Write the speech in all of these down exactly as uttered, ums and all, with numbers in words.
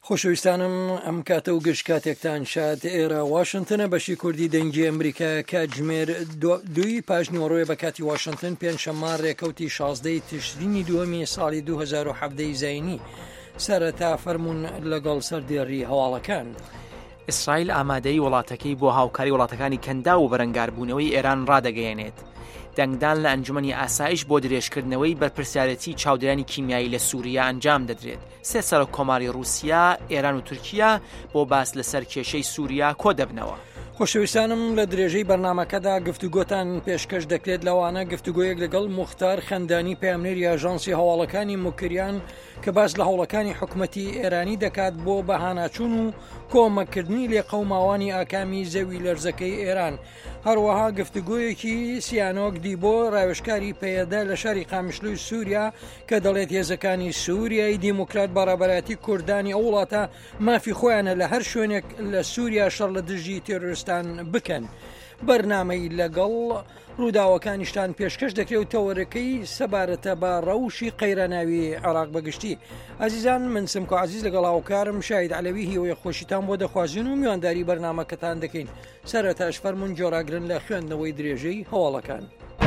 خۆشەویستانم ئەم کاتە و گشت کاتێکتان شاد ئێرە واشنگتنە بەشی کوردی دەنگی ئەمریکا کاتژمێر دوی پاژنیوەڕۆی بە کاتی واشنگتن پێنجشەممە ڕێکەوتی شازدەی تشرینی دووەمی ساڵی دوو هەزار و حەڤدە زاینی سەرەتا فەرموون لەگەڵ سەردێڕی هەواڵەکان. ئیسرائیل ئامادەی وڵاتەکەی بۆ هاوکاری وڵاتەکانی کەندا و بەرەنگاربوونەوەی ئێران ڕادەگەیەنێت. دەنگدان لە ئەنجومەنی ئاسایش بۆ درێژکردنەوەی بەرپرسیارەتی چاودێرانی کیمیایی لە سووریا ئەنجام دەدرێت. سێ سەرۆک کۆماری رووسیا، ئێران و تورکیا بۆ باس لەسەر کێشەی سووریا کۆ دەبنەوە. خۆشەویستانم لە درێژەی بەرنامەکەدا گفتوگۆتان پێشکەش دەکرێت لەوانە گفتوگۆیەک لەگەڵ موختار خەندانی پەیامنێری ئاژانسی هەواڵەکانی موکریان کە باس لە هەوڵەکانی حکوومەتی ئێرانی دەکات بۆ بەهاناچوون و کۆمەکردنی لێ قەوماوانی ئاکامی زەوی لەرزەکەی ئێران. هەروەها گفتوگۆیەکی سیانۆک دی بۆ ڕاوێژکاری پەیەدا لە شاری قامیشلوی سووریا کە دەڵێت هێزەکانی سووریای دیموکرات بەڕێبەرایەتی کوردانی ئەو وڵاتە مافی خۆیانە لە هەر شوێنێک لە سووریا شەڕ لە دژی تێرۆریستان بکەن. بەرنامەی لەگەڵ ڕووداوەکانیشتان پێشکەش دەکرێت و تەوەرەکەی سەبارەتە بە ڕەوشی قەیرەناوی عێراق بەگشتی. عزیزان، من سمکۆ عزیز لەگەڵ هاوکارم شاید عەلەوی هیوەی خۆشیتان بۆ دەخوازیین و میوانداری بەرنامەکەتان دەکەین. سەرەتاش فەرموون جۆراگرن لە خوێندنەوەی درێژەی هەواڵەکان.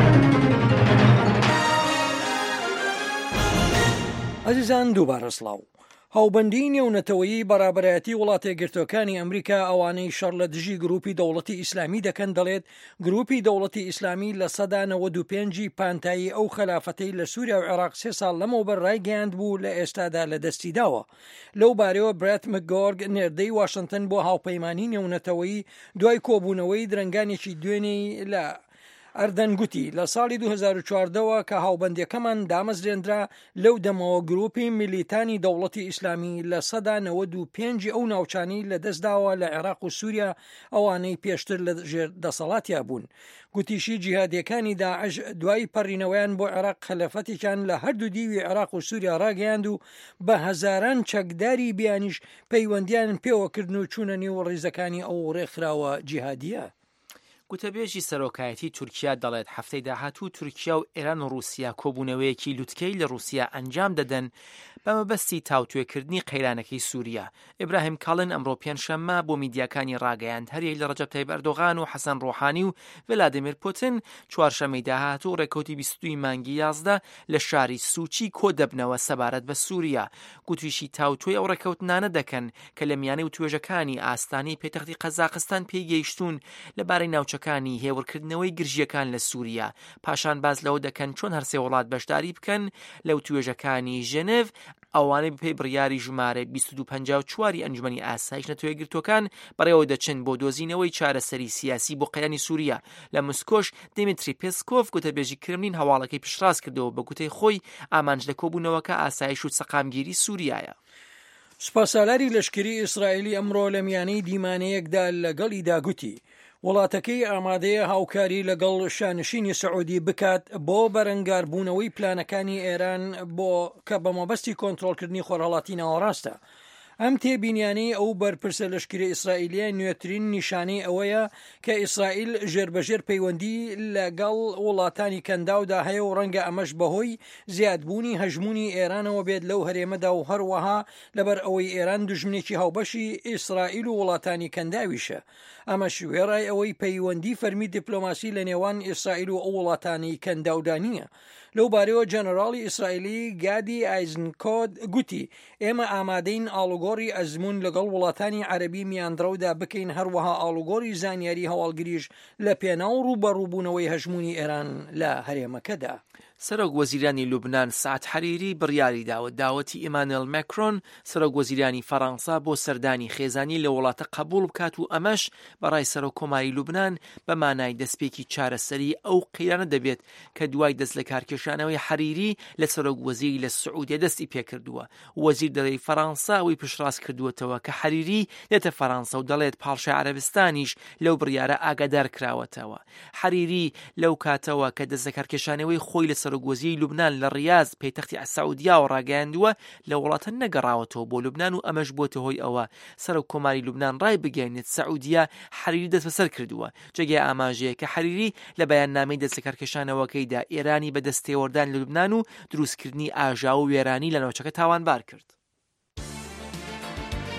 عزیزان، دووبارە سڵاو. هاوبەندی نێونەتەوەیی بەڕابەرایەتی وڵاتە یەکگرتووەکانی ئەمریکا ئەوانەی شەڕ لە دژی گروپی دەوڵەتی ئیسلامی دەکەن دەڵێت گروپی دەوڵەتی ئیسلامی لە سەدا نەوەد و پێنجی پانتایی ئەو خەلافەتەی لە سووریا و عێراق سێ ساڵ لەمەوبەر ڕایگەیاند بوو لە ئێستادا لە دەستی داوە. لەو بارەوە برات مکگۆرگ نێردەی واشنگتن بۆ هاوپەیمانی نێونەتەوەیی دوای کۆبوونەوەی درنگانێکی دوێنێی لە ئەردەن گوتی لە ساڵی دوو هەزار و چواردەوە کە هاوبەندیەکەمان دامەزرێنرا لەو دەمەوە گروپی میلیتانی دەوڵەتی ئیسلامی لە سەدا نەوەد و پێنجی ئەو ناوچانی لە دەستداوە لە عێراق و سووریا ئەوانەی پێشتر لە ژێر دەسەڵاتیا بوون. گوتیشی جیهادیەکانی داعش دوای پەڕینەوەیان بۆ عێراق خەلەفەتێکیان لە هەردوو دیوی عێراق و سووریا ڕاگەیاند و بە هەزاران چەکداری بیانیش پەیوەندیان پێوەکردن و چوونە نێو ڕێزەکانی ئەو ڕێکخراوە جیهادیە. گوتەبێژی سەرۆکایەتی تورکیا دەڵێت هەفتەی داهاتوو تورکیا و ئێران و رووسیا کۆبوونەوەیەکی لوتکەی لە رووسیا ئەنجام دەدەن بە مەبەستی تاوتوێکردنی قەیرانەکەی سووریا. ئیبراهیم کاڵن ئەمڕۆ پێنجشەممە بۆ میدیاکانی ڕاگەیاند هەریەک لە ڕەجەب تایب ئەردۆغان و حەسەن ڕۆحانی و ڤلادیمیر پوتین چوارشەمەی داهاتوو ڕێکەوتی بیست و دووی مانگی یازدە لە شاری سوچی کۆ دەبنەوە سەبارەت بە سووریا. گوتویشی تاوتوێ ئەو ڕێکەوتنانە دەکەن کە لە میانەی و توێژەکانی ئاستانی پێتەختی قەزاقستان پێیگەیشتون لەبارەی ناوچەکانی هێورکردنەوەی گرژیەکان لە سووریا. پاشان باز لەوە دەکەن چۆن هەرسێ وڵات بەشداری بکەن لەو توێژەکانی ژنێڤ ئەوانەی بپێی بڕیاری ژمارە بیست و دوو پەنجا و چواری ئەنجومەنی ئاسایش نەتەوە یەکگرتووەکان بەڕێوە دەچن بۆ دۆزینەوەی چارەسەری سیاسی بۆ قەیرانی سووریا. لە مسکۆش دمیتری پێسکۆف گوتەبێژی کرملین هەواڵەکەی پشتڕاست کردەوە بە گوتەی خۆی ئامانج لە کۆبوونەوەکە ئاسایش و سەقامگیری سووریایە. سوپاسسالاری لەشکری ئیسرائیلی ئەمڕۆ لە میانەی دیمانەیەکدا لەگەڵیدا گوتی وڵاتەکەی ئامادەیە هاوکاری لەگەڵ شانشینی سعودی بکات بۆ بەرەنگاربوونەوەی پلانەکانی ئێران بۆ کە بە مەبەستی کۆنتڕۆڵکردنی خۆرهەڵاتی ناوەڕاستە. ئەم تێبینیانەی ئەو بەرپرسە لەشکری ئیسرائیلیە نوێترین نیشانەی ئەوەیە کە ئیسرائیل ژێربەژێر پەیوەندی لەگەڵ وڵاتانی کەنداودا هەیە و ڕەنگە ئەمەش بەهۆی زیادبوونی هەژمونی ئێرانەوە بێت لەو هەرێمەدا و هەروەها لەبەر ئەوەی ئێران دوژمنێکی هاوبەشی ئیسرائیل و وڵاتانی کەنداویشە. ئەمە شوێڕای ئەوەی پەیوەندی فەرمی دیپلۆماسی لە نێوان ئیسرائیل و ئەو وڵاتانی کەنداودا نییە. لەو بارەوە جەنەراڵی ئیسرائیلی گادی ئایزنکۆد گوتی ئێمە ئامادەین ئاڵوگۆڕی ئەزمون لەگەڵ وڵاتانی عەرەبی میاندڕەودا بکەین، هەروەها ئاڵوگۆڕی زانیاری هەواڵگریش لە پێناو ڕوبەڕووبوونەوەی هەژمونی ئێران لە هەرێمەکەدا. سەرۆک وەزیرانی لوبنان سعد حەریری بڕیاری داوە داوەتی ئیمانوێل ماکرۆن سەرۆک وەزیرانی فەڕەنسا بۆ سەردانی خێزانی لە وڵاتە قبول بکات و ئەمەش بەڕای سەرۆک کۆماری لوبنان بە مانای دەستپێکی چارەسەری ئەو قەیرانە دەبێت کە دوای دەست لە کارکێشانەوەی حەریری لە سەرۆک وەزیری لە سعودیە دەستی پێکردووە. وەزیر دەرەی فەڕەنسا ئەوەی پشتڕاست کردووەتەوە کە حەریری دێتە فەڕەنسا و دەڵێت پاڵشای عەرەبستانیش لەو بڕیارە ئاگادار کراوەتەوە. حەریری لەو کاتەوە کە دەست لە کارکێشانەوەی خۆی لە سەرۆک وەزیری لوبنان لە ڕیاض پەیتەختی سعودیاوە ڕاگەیاندووە لە وڵاتە نەگەڕاوەتەوە بۆ لوبنان و ئەمەش بۆتە هۆی ئەوە سەرۆک کۆماری لوبنان ڕای بگەێنێت سعودیا حەریری دەست بەسەر کردووە. جێگای ئاماژەیە کە حەریری لە بەیاننامەی دەست لە کارکێشانەوەکەیدا ئێرانی بە دەستێوەردان لە لوبنان و دروستکردنی ئاژاو و وێرانی لە ناوچەکە تاوانبار کرد.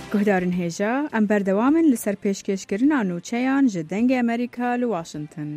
گهدارن هێژە ئەم بەردەوامن لەسەر پێشکەشکردنا نووچەیان ji dengê ئەمریکا li Washington.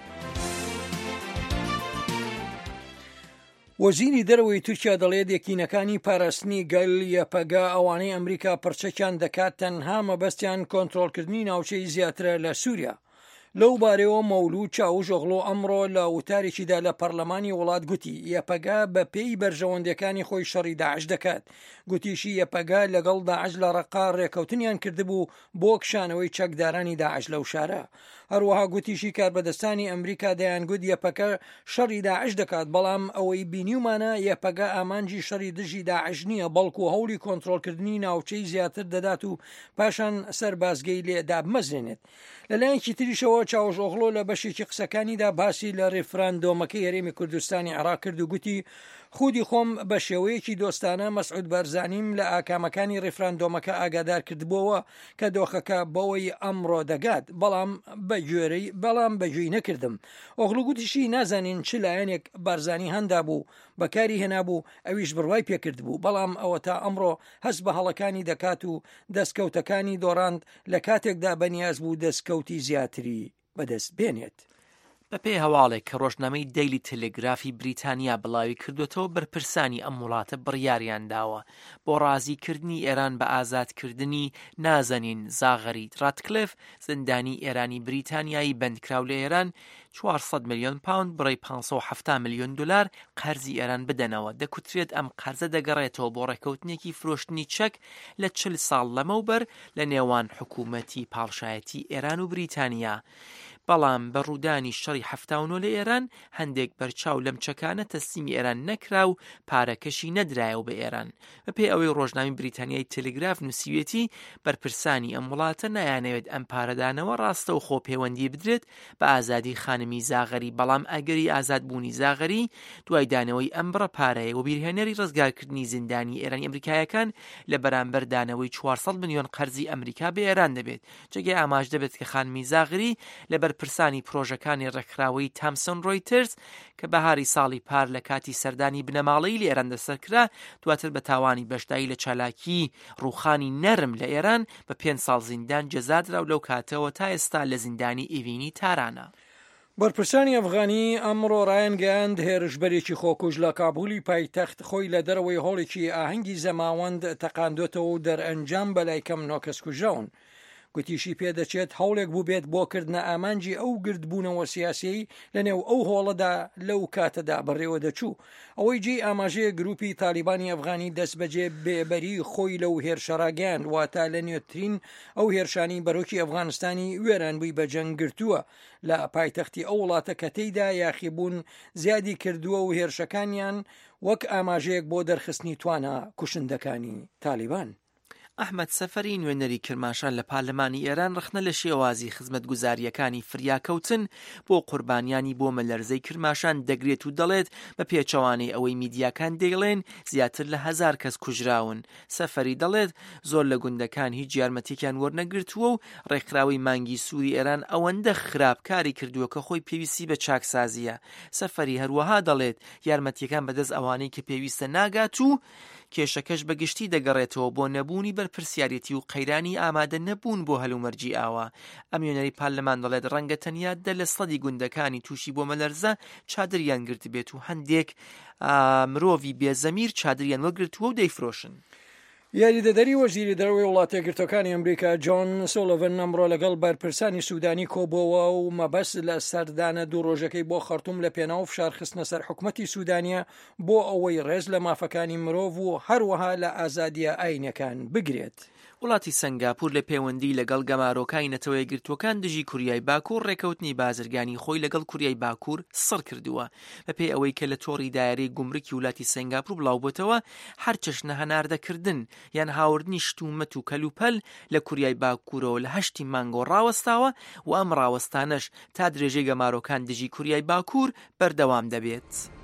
وەزیری دەرەوەی تورکیا دەڵێت یەکینەکانی پاراستنی گەل یەپەگا ئەوانەی ئەمریکا پڕچەکیان دەکات تەنها مەبەستیان کۆنتڕۆلکردنی ناوچەی زیاترە لە سووریا. لەو بارەوە مەولود چاوژۆغڵۆ ئەمڕۆ لە وتارێکیدا لە پەرلەمانی وڵات گوتی یەپەگا بە پێی بەرژەوەندەکانی خۆی شەڕی داعش دەکات. گوتیشی یەپەگا لەگەڵ داعش لە ڕەقا ڕێکەوتنیان کردبوو بۆ کشانەوەی چەکدارانی داعش لەو شارە. هەروەها گوتیشی کاربەدەستانی ئەمریکا دەیانگوت یەپەکە شەڕی داعش دەکات، بەڵام ئەوەی بینیومانە یەپەگا ئامانجی شەڕی دژی داعش نییە، بەڵکو هەوڵی کۆنتڕۆلکردنی ناوچەی زیاتر دەدات و پاشان سەربازگەی لێدا بمەزرێنێت. لەلایەنی تریشەوە چاوژۆغڵۆ لە بەشێکی قسەکانیدا باسی لە ڕێفراندۆمەکەی هەرێمی کوردستانی عێراق کرد و گوتی خودی خۆم بە شێوەیەکی دۆستانە مەسعود بارزانیم لە ئاکامەکانی ڕێفراندۆمەکە ئاگادار کردبووەوە کە دۆخەکە بەوەی ئەمڕۆ دەگات، بەڵام بەگوێرەی بەڵام بەگوێی نەکردم. ئۆغڵو گوتیشی نازانین چ لایەنێک بارزانی هەندا بوو بەکاری هێنابوو ئەویش بڕوای پێکرد بوو، بەڵام ئەوە تا ئەمڕۆ هەست بە هەڵەکانی دەکات و دەستکەوتەکانی دۆڕاند لە کاتێکدا بەنیاز بوو دەستکەوتی زیاتری بەدەست بێنێت. بەپێی هەواڵێک کە ڕۆژنامەی دەیلی تەلگرافی بریتانیا بڵاوی کردوێتەوە بەرپرسانی ئەم وڵاتە بڕیاریان داوە بۆ ڕازیکردنی ئێران بە ئازادکردنی نازەنین زاغەری ڕاتکلف زندانی ئێرانی بریتانیایی بەندکراو لە ئێران چوارسەد ملیۆن پاوند بڕی پانسەد و هەفتاد ملیۆن دلار قەرزی ئێران بدەنەوە. دەکوترێت ئەم قەرزە دەگەڕێتەوە بۆ ڕێکەوتنێکی فرۆشتنی چەک لە چل ساڵ لەمەوبەر لە نێوان حکوومەتی پاڵشایەتی ئێران و بریتانیا. بەڵام بە ڕوودانی شەڕی هەفتاونۆ لە ئێران هەندێک بەرچاو لەم چەکانە تەسلیمی ئێران نەکرا و پارەکەشی نەدرایەوە بە ئێران. بەپێی ئەوەی ڕۆژنامی بریتانیای تەلگراف نووسیوێتی بەرپرسانی ئەم وڵاتە نایانەوێت ئەم پارەدانەوە ڕاستە و خۆ پەیوەندی بدرێت بە ئازادی خانمی زاغەری، بەڵام ئەگەری ئازادبوونی زاغەری دوای دانەوەی ئەم بڕە پارەیە و بیرهێنەری ڕزگارکردنی زیندانی ئێرانی ئەمریکایەکان لە بەرامبەر دانەوەی چوارسەد ملیۆن قەرزی ئەمریکا بە ئێران دەبێت. جێگەی ئاماژ دەبێت کە خانمی زاغەری لە پرسانی پرۆژەکانی ڕێکخراوەی تامسن ڕۆیترز کە بەهاری ساڵی پار لە کاتی سەردانی بنەماڵەی لە ئێران دەسەرکرا دواتر بە تاوانی بەشدایی لە چالاکی ڕووخانی نەرم لە ئێران بە پێنج ساڵ زیندان جەزادرا و لەو کاتەوە تا ئێستا لە زیندانی ئیڤینی تارانە. بەرپرسانی ئەفغانی ئەمڕۆ ڕایەنگەیاند هێرشبەرێکی خۆکوژ لە کابولی پایتەخت خۆی لە دەرەوەی هۆڵێکی ئاهەنگی زەماوەند تەقاندوێتەوە و دەرئەنجام بەلای کەم نۆ کەس کوژراون. گوتیشی پێدەچێت هەوڵێک بوو بێت بۆکردنە ئامانجی ئەو گردبوونەوە سیاسی لەنێو ئەو هۆڵەدا لەو کاتەدا بەڕێوە دەچوو. ئەوەی جێ ئاماژەیە گروپی تالیبانی ئەفغانی دەست بەجێ بێبەری خۆی لەو هێرشەڕاگەیان واتە لە نوێترین ئەو هێرشانی بەرۆکی ئەفغانستانی وێران بووی بە جەنگ گرتووە لە پایتەختی ئەو وڵاتە کە تێیدا یاخیبوون زیادی کردووە و هێرشەکانیان وەک ئاماژەیەک بۆ دەرخستنی توانە کوشندەکانی تالیبان. ئەحمەد سەفەری نوێنەری کرماشان لە پارلەمانی ئێران ڕخنە لە شێوازی خزمەتگوزاریەکانی فریاکەوتن بۆ قوربانیانی بۆ مەلەرزەی کرماشان دەگرێت و دەڵێت بە پێچەوانەی ئەوەی میدیاکان دەیڵێن زیاتر لە هەزار کەس کوژراون. سەفەری دەڵێت زۆر لە گوندەکان هیچ یارمەتێکیان وەرنەگرتووە و ڕێکخراوی مانگی سووری ئێران ئەوەندە خراپکاری کردووە کە خۆی پێویستی بە چاکسازیە. سەفەری هەروەها دەڵێت یارمەتیەکان بەدەست ئەوانەی کە پێویستە ناگات و کێشەکەش بەگشتی دەگەڕێتەوە بۆ نەبوونی بەرپرسیارەتی و قەیرانی ئامادە نەبوون بۆ هەلومەرجی ئاوا. ئەم نوێنەری پارلەمان دەڵێت ڕەنگە تەنیا دە لە سەدی گوندەکانی تووشی بۆ مەلەرزە چادریان گرت بێت و هەندێک مرۆڤی بێزەمیر چادریان وەگرتووە و دەیفرۆشن. یاریدەدەری وەزیری دەرەوەی وڵاتە یەکگرتوەکانی ئەمریکا جۆن سۆلڤن ئەمڕۆ لەگەڵ بەرپرسانی سوودانی کۆبووە و مەبەست لە سەردانە دوو ڕۆژەکەی بۆ خەرتوم لە پێناو فشارخستنە سەر حکومەتی سوودانیە بۆ ئەوەی ڕێز لە مافەکانی مرۆڤ و هەروەها لە ئازادیە ئاینەکان بگرێت. وڵاتی سنگاپور لە پەیوەندی لەگەڵ گەمارۆکای نەتەوە یەکگرتووەکان دژی کوریای باکوور ڕێکەوتنی بازرگانی خۆی لەگەڵ کوریای باکوور سڕ کردووە بەپێی ئەوەی کە لە تۆڕی دایرەی گومرکی وڵاتی سنگاپور بڵاوبووتەوە هەر چەشنە هەناردەکردن یان هاوردنی شتومەت و کەلوپەل لە کوریای باکوورەوە لە هەشتی مانگۆ ڕاوەستاوە و ئەم ڕاوەستانەش تا درێژەی گەمارۆکان دژی کوریای باکوور بەردەوام دەبێت.